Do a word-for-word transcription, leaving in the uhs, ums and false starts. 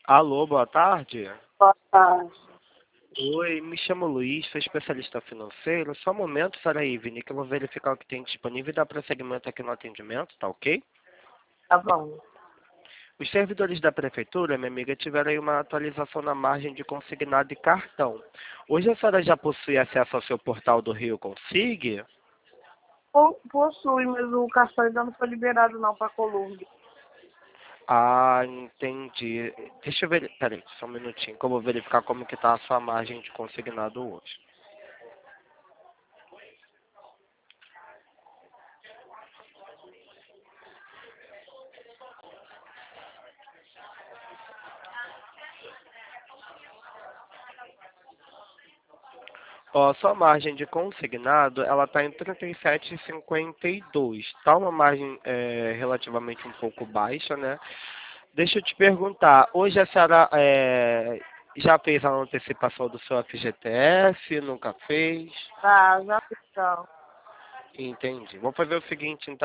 Alô, boa tarde. Boa tarde. Oi, me chamo Luiz, sou especialista financeiro. Só um momento, Sara Ivne, que eu vou verificar o que tem disponível e dar prosseguimento aqui no atendimento, tá ok? Tá bom. Os servidores da prefeitura, minha amiga, tiveram aí uma atualização na margem de consignado e cartão. Hoje a senhora já possui acesso ao seu portal do Rio Consig? Po- Possui, mas o cartão ainda não foi liberado não para Colômbia. Ah, entendi. Deixa eu ver. Peraí, só um minutinho, que eu vou verificar como que tá a sua margem de consignado hoje. Ó, sua margem de consignado, ela está em trinta e sete vírgula cinquenta e dois. Tá uma margem é, relativamente um pouco baixa, né? Deixa eu te perguntar, hoje a senhora é, já fez a antecipação do seu F G T S? Nunca fez? Tá, já então. Entendi. Vamos fazer o seguinte, então.